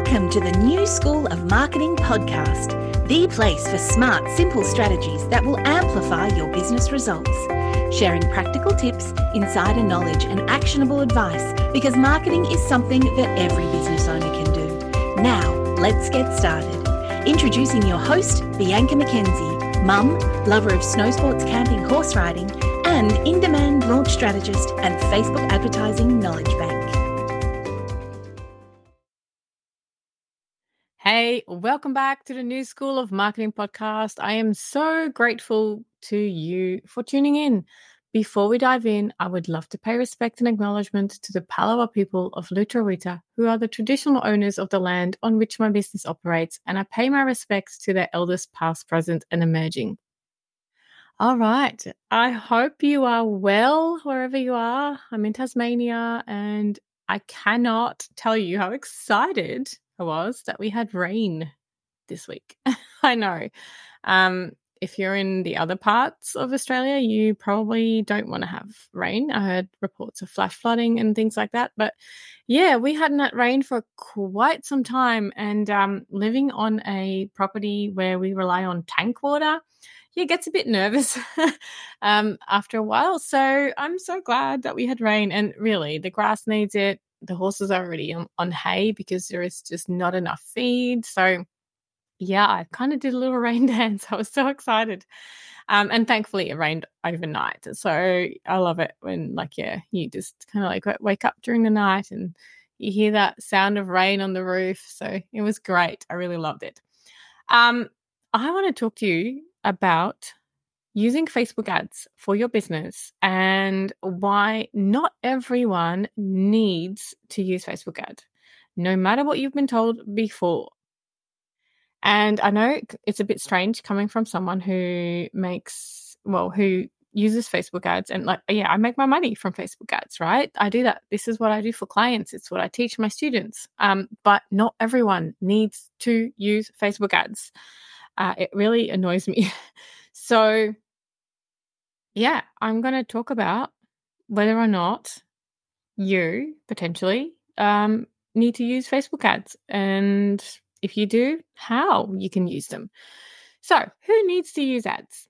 Welcome to the New School of Marketing podcast, the place for smart, simple strategies that will amplify your business results. Sharing practical tips, insider knowledge, and actionable advice because marketing is something that every business owner can do. Now, let's get started. Introducing your host, Bianca McKenzie, mum, lover of snow sports, camping, horse riding, and in-demand launch strategist and Facebook advertising knowledge bank. Hey, welcome back to the New School of Marketing podcast. I am so grateful to you for tuning in. Before we dive in, I would love to pay respect and acknowledgement to the Palawa people of Lutruwita, who are the traditional owners of the land on which my business operates, and I pay my respects to their elders past, present, and emerging. All right. I hope you are well wherever you are. I'm in Tasmania, and I cannot tell you how excited I was that we had rain this week. I know. If you're in the other parts of Australia, you probably don't want to have rain. I heard reports of flash flooding and things like that. But yeah, we hadn't had rain for quite some time. And living on a property where we rely on tank water, it gets a bit nervous after a while. So I'm so glad that we had rain. And really, the grass needs it. The horses are already on hay because there is just not enough feed. So yeah, I kind of did a little rain dance. I was so excited. And thankfully it rained overnight. So I love it when you just kind of wake up during the night and you hear that sound of rain on the roof. So it was great. I really loved it. I want to talk to you about using Facebook ads for your business and why not everyone needs to use Facebook ad, no matter what you've been told before. And I know it's a bit strange coming from someone who uses Facebook ads and I make my money from Facebook ads, right? I do that. This is what I do for clients. It's what I teach my students. But not everyone needs to use Facebook ads. It really annoys me. So yeah, I'm going to talk about whether or not you potentially need to use Facebook ads, and if you do, how you can use them. So who needs to use ads?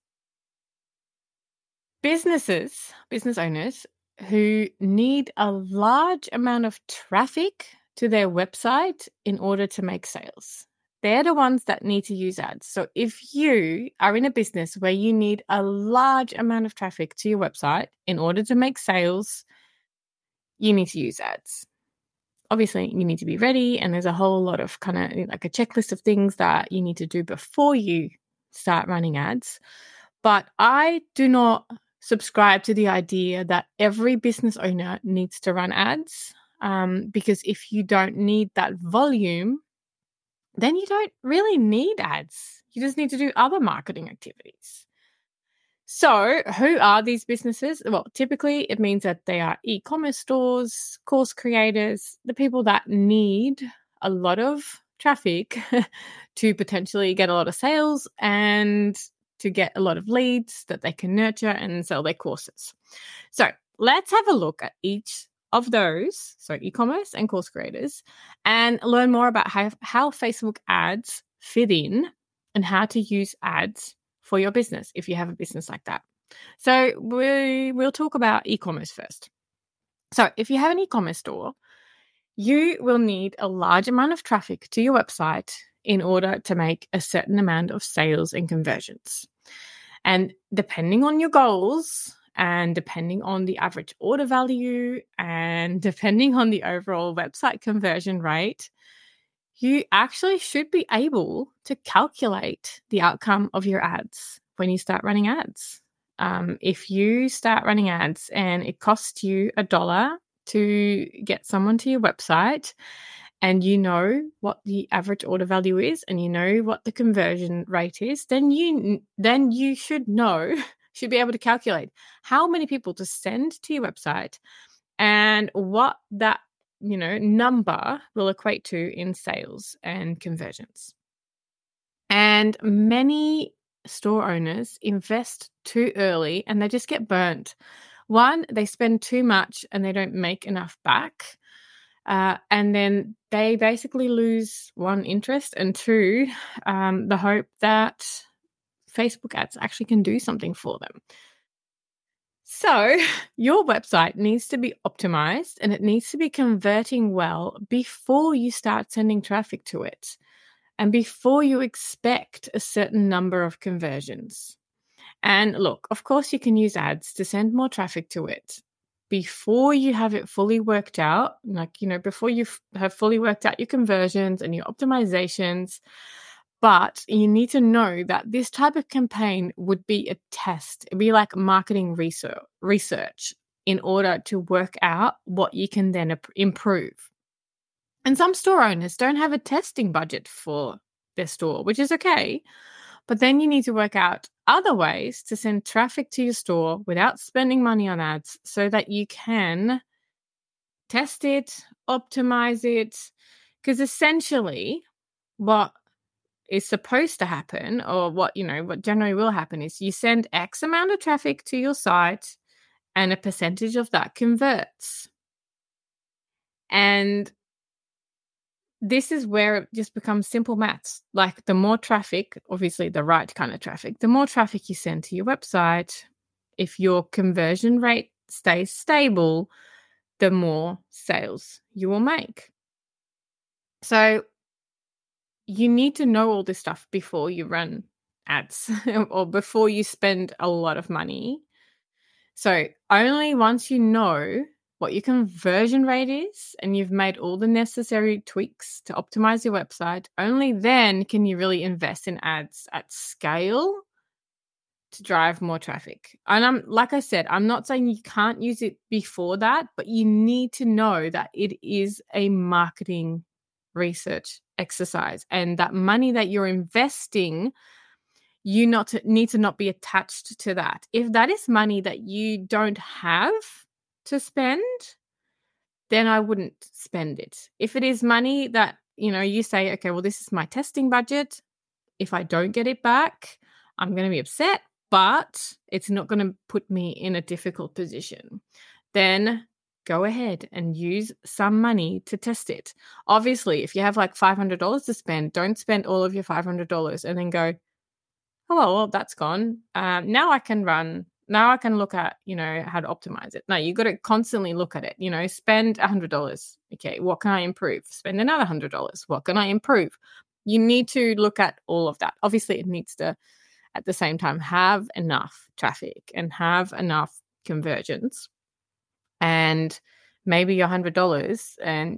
Business owners who need a large amount of traffic to their website in order to make sales. They're the ones that need to use ads. So if you are in a business where you need a large amount of traffic to your website in order to make sales, you need to use ads. Obviously, you need to be ready, and there's a whole lot of kind of like a checklist of things that you need to do before you start running ads. But I do not subscribe to the idea that every business owner needs to run ads, because if you don't need that volume, then you don't really need ads. You just need to do other marketing activities. So who are these businesses? Well, typically it means that they are e-commerce stores, course creators, the people that need a lot of traffic to potentially get a lot of sales and to get a lot of leads that they can nurture and sell their courses. So let's have a look at each of those, so e-commerce and course creators, and learn more about how Facebook ads fit in and how to use ads for your business if you have a business like that. So we'll talk about e-commerce first. So if you have an e-commerce store, you will need a large amount of traffic to your website in order to make a certain amount of sales and conversions. And depending on your goals, and depending on the average order value, and depending on the overall website conversion rate, you actually should be able to calculate the outcome of your ads when you start running ads. If you start running ads and it costs you $1 to get someone to your website, and you know what the average order value is, and you know what the conversion rate is, then you should be able to calculate how many people to send to your website and what that number will equate to in sales and conversions. And many store owners invest too early and they just get burnt. One, they spend too much and they don't make enough back. And then they basically lose one, interest, and two, the hope that Facebook ads actually can do something for them. So your website needs to be optimized and it needs to be converting well before you start sending traffic to it and before you expect a certain number of conversions. And look, of course, you can use ads to send more traffic to it before you have it fully worked out, before you have fully worked out your conversions and your optimizations. But you need to know that this type of campaign would be a test. It'd be like marketing research in order to work out what you can then improve. And some store owners don't have a testing budget for their store, which is okay. But then you need to work out other ways to send traffic to your store without spending money on ads so that you can test it, optimize it. Because essentially, what is supposed to happen, or what generally will happen, is you send X amount of traffic to your site and a percentage of that converts. And this is where it just becomes simple maths. Like the more traffic, obviously the right kind of traffic, the more traffic you send to your website, if your conversion rate stays stable, the more sales you will make. So you need to know all this stuff before you run ads or before you spend a lot of money. So only once you know what your conversion rate is and you've made all the necessary tweaks to optimize your website, only then can you really invest in ads at scale to drive more traffic. And like I said, I'm not saying you can't use it before that, but you need to know that it is a marketing research exercise, and that money that you're investing, you need to not be attached to that. If that is money that you don't have to spend, then I wouldn't spend it. If it is money that, you say, okay, well, this is my testing budget. If I don't get it back, I'm going to be upset, but it's not going to put me in a difficult position. Then go ahead and use some money to test it. Obviously, if you have like $500 to spend, don't spend all of your $500 and then go, oh, well, that's gone. Now I can look at, how to optimize it. No, you got to constantly look at it, spend $100. Okay, what can I improve? Spend another $100. What can I improve? You need to look at all of that. Obviously, it needs to, at the same time, have enough traffic and have enough conversions. And maybe your $100 and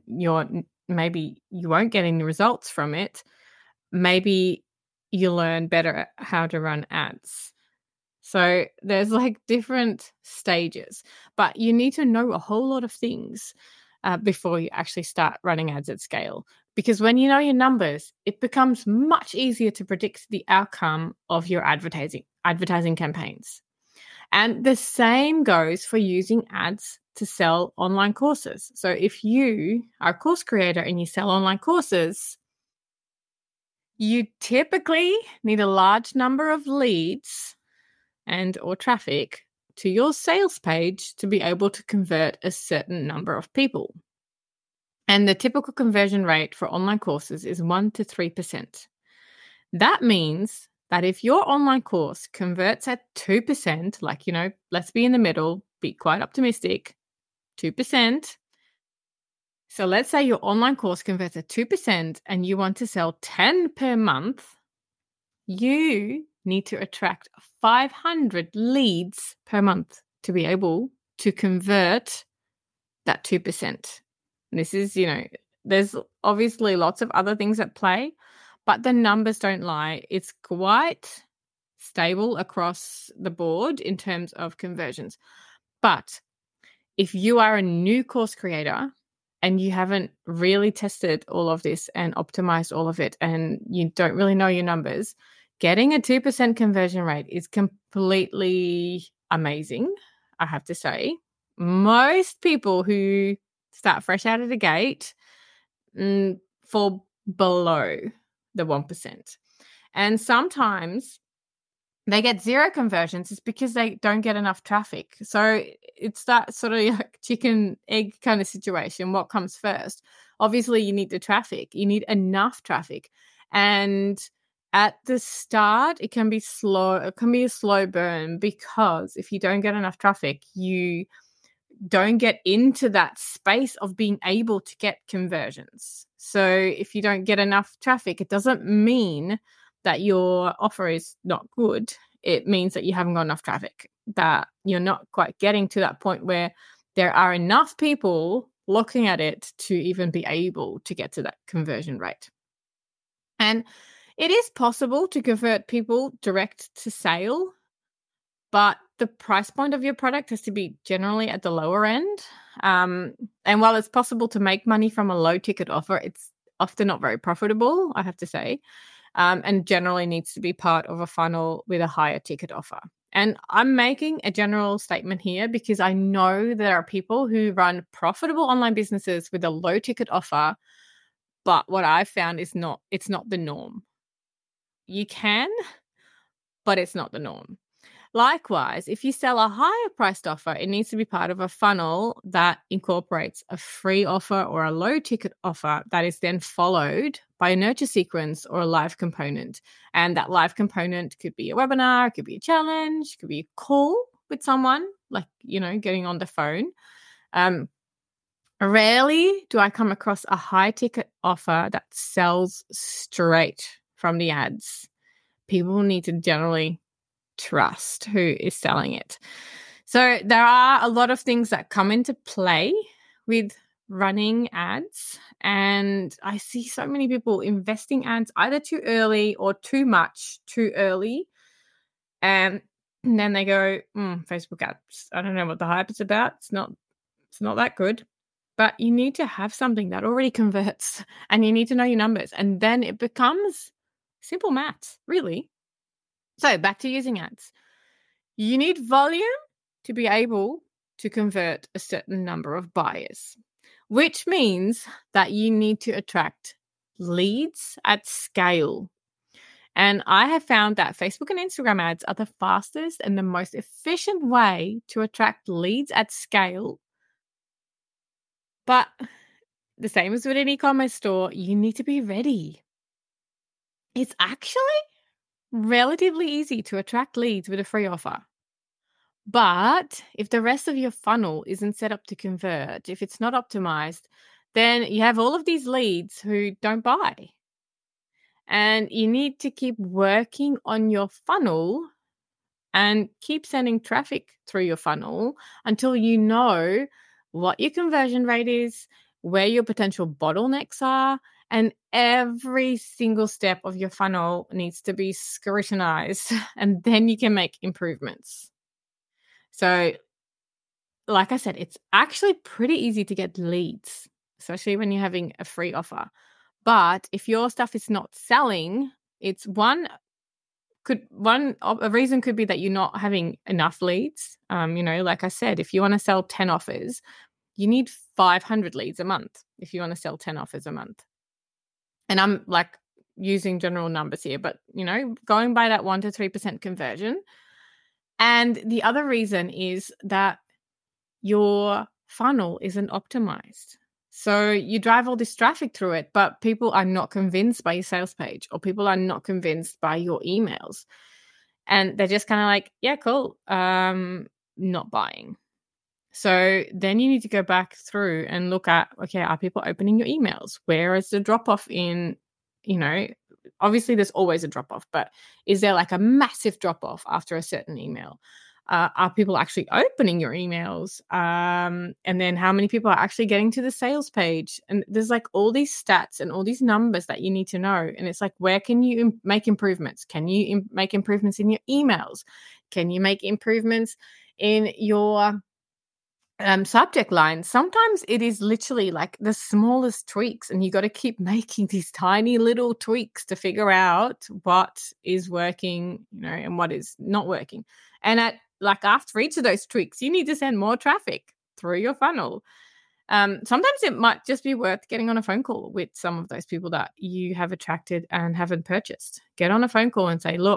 maybe you won't get any results from it. Maybe you learn better how to run ads. So there's like different stages, but you need to know a whole lot of things before you actually start running ads at scale. Because when you know your numbers, it becomes much easier to predict the outcome of your advertising campaigns. And the same goes for using ads to sell online courses. So if you are a course creator and you sell online courses, you typically need a large number of leads and or traffic to your sales page to be able to convert a certain number of people. And the typical conversion rate for online courses is 1% to 3%. That means that if your online course converts at 2%, like, let's be in the middle, be quite optimistic, 2%. So let's say your online course converts at 2% and you want to sell 10 per month, you need to attract 500 leads per month to be able to convert that 2%. And this is, there's obviously lots of other things at play, but the numbers don't lie. It's quite stable across the board in terms of conversions. But if you are a new course creator and you haven't really tested all of this and optimized all of it and you don't really know your numbers, getting a 2% conversion rate is completely amazing, I have to say. Most people who start fresh out of the gate fall below the 1%. And sometimes they get zero conversions, it's because they don't get enough traffic. So it's that sort of like chicken egg kind of situation. What comes first? Obviously, you need the traffic. You need enough traffic. And at the start, it can be slow. It can be a slow burn, because if you don't get enough traffic, you don't get into that space of being able to get conversions. So if you don't get enough traffic, it doesn't mean that your offer is not good. It means that you haven't got enough traffic, that you're not quite getting to that point where there are enough people looking at it to even be able to get to that conversion rate. And it is possible to convert people direct to sale, but the price point of your product has to be generally at the lower end. And while it's possible to make money from a low ticket offer, it's often not very profitable, I have to say, and generally needs to be part of a funnel with a higher ticket offer. And I'm making a general statement here because I know there are people who run profitable online businesses with a low ticket offer, but what I've found is it's not the norm. You can, but it's not the norm. Likewise, if you sell a higher priced offer, it needs to be part of a funnel that incorporates a free offer or a low ticket offer that is then followed by a nurture sequence or a live component. And that live component could be a webinar, it could be a challenge, it could be a call with someone, like, getting on the phone. Rarely do I come across a high ticket offer that sells straight from the ads. People need to generally trust who is selling it. So there are a lot of things that come into play with running ads, and I see so many people investing ads either too early or too much too early, and then they go, Facebook ads, I don't know what the hype is about. It's not that good. But you need to have something that already converts, and you need to know your numbers, and then it becomes simple maths, really. So back to using ads. You need volume to be able to convert a certain number of buyers, which means that you need to attract leads at scale. And I have found that Facebook and Instagram ads are the fastest and the most efficient way to attract leads at scale. But the same as with an e-commerce store, you need to be ready. It's actually relatively easy to attract leads with a free offer. But if the rest of your funnel isn't set up to convert, if it's not optimized, then you have all of these leads who don't buy. And you need to keep working on your funnel and keep sending traffic through your funnel until you know what your conversion rate is, where your potential bottlenecks are, and every single step of your funnel needs to be scrutinized, and then you can make improvements. So, like I said, it's actually pretty easy to get leads, especially when you're having a free offer. But if your stuff is not selling, a reason could be that you're not having enough leads. Like I said, if you want to sell 10 offers, you need 500 leads a month if you want to sell 10 offers a month. And I'm like using general numbers here, but, going by that 1 to 3% conversion. And the other reason is that your funnel isn't optimized. So you drive all this traffic through it, but people are not convinced by your sales page, or people are not convinced by your emails. And they're just kind of like, yeah, cool, not buying. So then you need to go back through and look at, okay, are people opening your emails? Where is the drop-off in, obviously there's always a drop-off, but is there like a massive drop-off after a certain email? Are people actually opening your emails? And then how many people are actually getting to the sales page? And there's like all these stats and all these numbers that you need to know. And it's like, where can you make improvements? Can you make improvements in your emails? Can you make improvements in your subject line? Sometimes it is literally like the smallest tweaks, and you got to keep making these tiny little tweaks to figure out what is working, and what is not working. And after each of those tweaks, you need to send more traffic through your funnel. Sometimes it might just be worth getting on a phone call with some of those people that you have attracted and haven't purchased. Get on a phone call and say, look,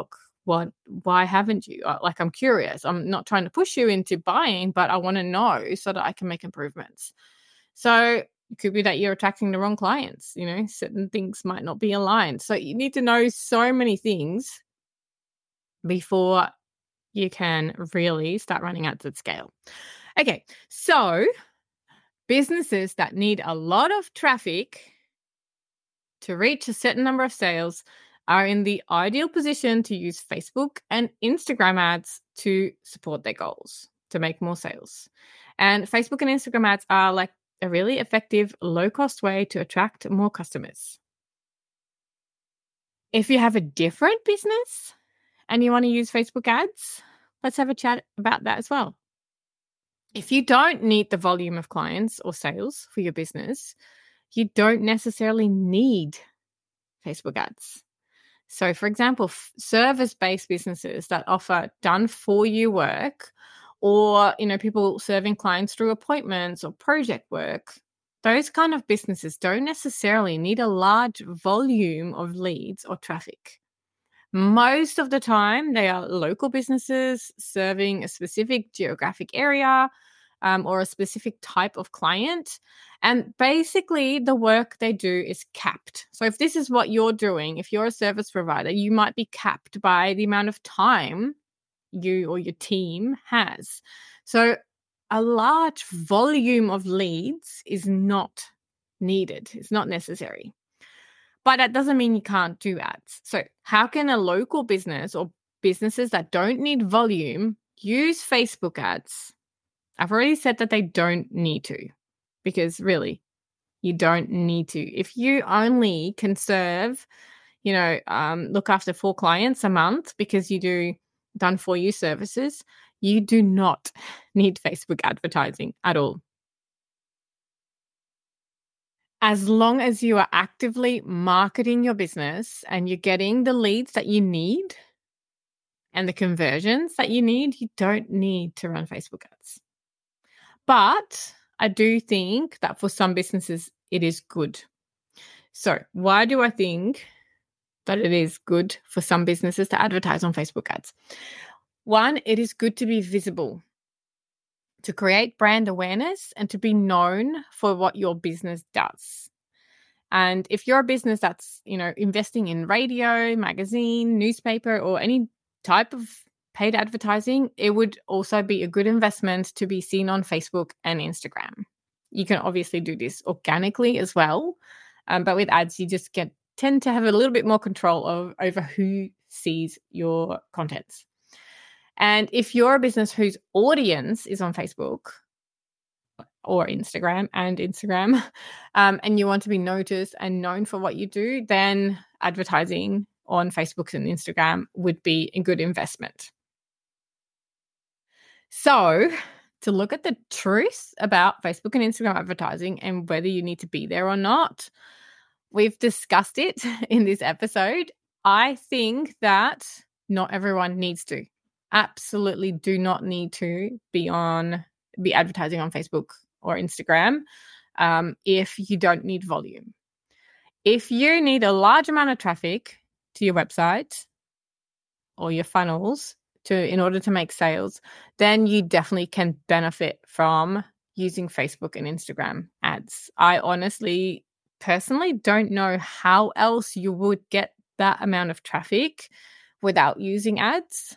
why haven't you? Like, I'm curious. I'm not trying to push you into buying, but I want to know so that I can make improvements. So it could be that you're attracting the wrong clients, certain things might not be aligned. So you need to know so many things before you can really start running ads at scale. Okay, so businesses that need a lot of traffic to reach a certain number of sales are in the ideal position to use Facebook and Instagram ads to support their goals, to make more sales. And Facebook and Instagram ads are like a really effective, low-cost way to attract more customers. If you have a different business and you want to use Facebook ads, let's have a chat about that as well. If you don't need the volume of clients or sales for your business, you don't necessarily need Facebook ads. So, for example, service-based businesses that offer done-for-you work, or people serving clients through appointments or project work, those kind of businesses don't necessarily need a large volume of leads or traffic. Most of the time, they are local businesses serving a specific geographic area or a specific type of client. And basically, the work they do is capped. So if this is what you're doing, if you're a service provider, you might be capped by the amount of time you or your team has. So a large volume of leads is not needed. It's not necessary. But that doesn't mean you can't do ads. So how can a local business or businesses that don't need volume use Facebook ads? I've already said that they don't need to, because really, you don't need to. If you only can serve, look after 4 clients a month because you do done-for-you services, you do not need Facebook advertising at all. As long as you are actively marketing your business and you're getting the leads that you need and the conversions that you need, you don't need to run Facebook ads. But I do think that for some businesses, it is good. So why do I think that it is good for some businesses to advertise on Facebook ads? One, it is good to be visible, to create brand awareness and to be known for what your business does. And if you're a business that's, investing in radio, magazine, newspaper, or any type of paid advertising, it would also be a good investment to be seen on Facebook and Instagram. You can obviously do this organically as well, but with ads, you just tend to have a little bit more control over who sees your contents. And if you're a business whose audience is on Facebook or Instagram, and you want to be noticed and known for what you do, then advertising on Facebook and Instagram would be a good investment. So, to look at the truth about Facebook and Instagram advertising and whether you need to be there or not, we've discussed it in this episode. I think that not everyone needs to. Absolutely do not need to be advertising on Facebook or Instagram if you don't need volume. If you need a large amount of traffic to your website or your funnels in order to make sales, then you definitely can benefit from using Facebook and Instagram ads. I honestly, personally don't know how else you would get that amount of traffic without using ads.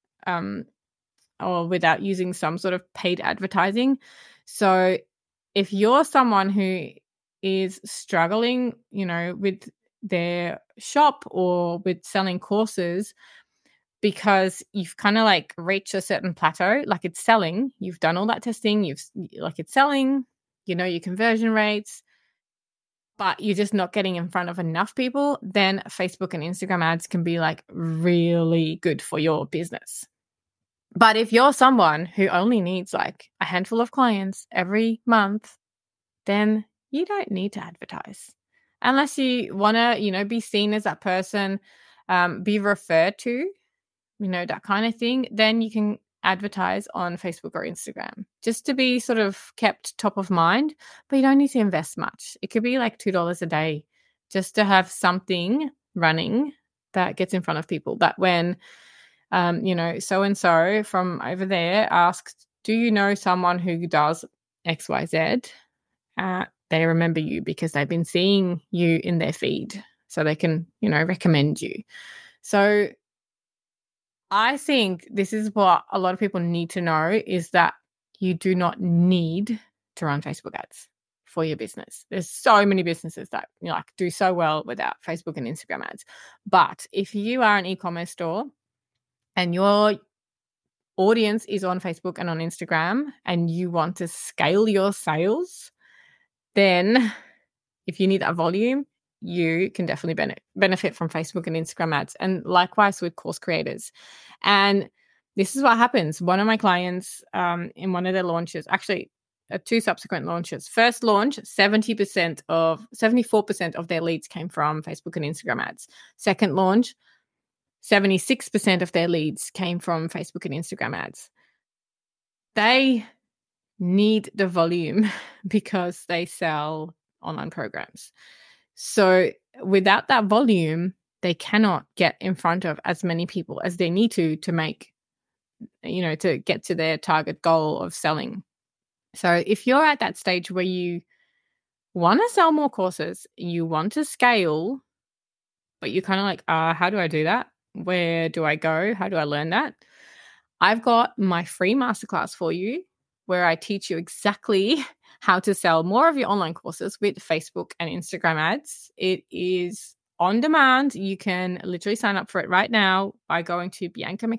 Or without using some sort of paid advertising. So if you're someone who is struggling, with their shop or with selling courses because you've kind of like reached a certain plateau, like it's selling, you've done all that testing, it's selling, your conversion rates, but you're just not getting in front of enough people, then Facebook and Instagram ads can be like really good for your business. But if you're someone who only needs like a handful of clients every month, then you don't need to advertise. Unless you want to, be seen as that person, be referred to, that kind of thing, then you can advertise on Facebook or Instagram just to be sort of kept top of mind, but you don't need to invest much. It could be like $2 a day just to have something running that gets in front of people, that when so-and-so from over there asked, do you know someone who does XYZ? They remember you because they've been seeing you in their feed, so they can, recommend you. So I think this is what a lot of people need to know, is that you do not need to run Facebook ads for your business. There's so many businesses that do so well without Facebook and Instagram ads. But if you are an e-commerce store and your audience is on Facebook and on Instagram and you want to scale your sales, then if you need that volume, you can definitely benefit from Facebook and Instagram ads, and likewise with course creators. And this is what happens. One of my clients in one of their launches, actually 2 subsequent launches. First launch, 74% of their leads came from Facebook and Instagram ads. Second launch, 76% of their leads came from Facebook and Instagram ads. They need the volume because they sell online programs. So without that volume, they cannot get in front of as many people as they need to make, to get to their target goal of selling. So if you're at that stage where you want to sell more courses, you want to scale, but you're kind of like, how do I do that? Where do I go? How do I learn that? I've got my free masterclass for you where I teach you exactly how to sell more of your online courses with Facebook and Instagram ads. It is on demand. You can literally sign up for it right now by going to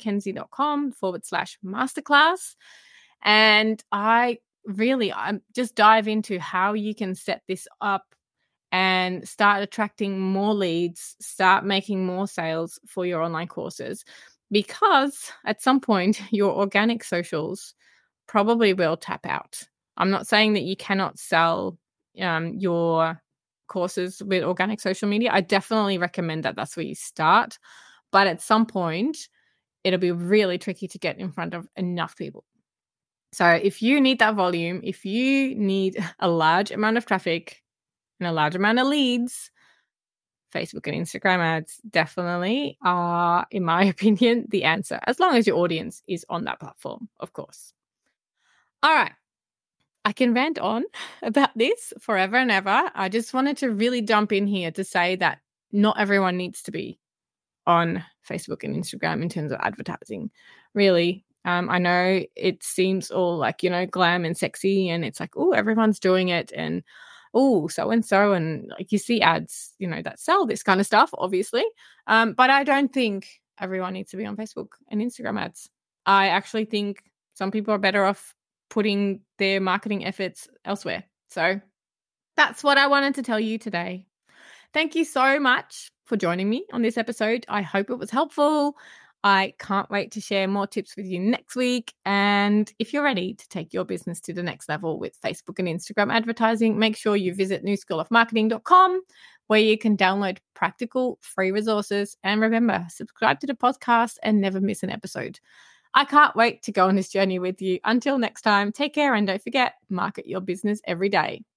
biancamckenzie.com/masterclass. And I just dive into how you can set this up and start attracting more leads, start making more sales for your online courses, because at some point your organic socials probably will tap out. I'm not saying that you cannot sell your courses with organic social media. I definitely recommend that that's where you start. But at some point, it'll be really tricky to get in front of enough people. So if you need that volume, if you need a large amount of traffic and a large amount of leads, Facebook and Instagram ads definitely are, in my opinion, the answer, as long as your audience is on that platform, of course. All right. I can rant on about this forever and ever. I just wanted to really jump in here to say that not everyone needs to be on Facebook and Instagram in terms of advertising. Really, I know it seems all like, glam and sexy, and it's like, oh, everyone's doing it, and oh, so-and-so, and like you see ads, that sell this kind of stuff, obviously. But I don't think everyone needs to be on Facebook and Instagram ads. I actually think some people are better off putting their marketing efforts elsewhere. So that's what I wanted to tell you today. Thank you so much for joining me on this episode. I hope it was helpful. I can't wait to share more tips with you next week. And if you're ready to take your business to the next level with Facebook and Instagram advertising, make sure you visit newschoolofmarketing.com, where you can download practical free resources. And remember, subscribe to the podcast and never miss an episode. I can't wait to go on this journey with you. Until next time, take care and don't forget, market your business every day.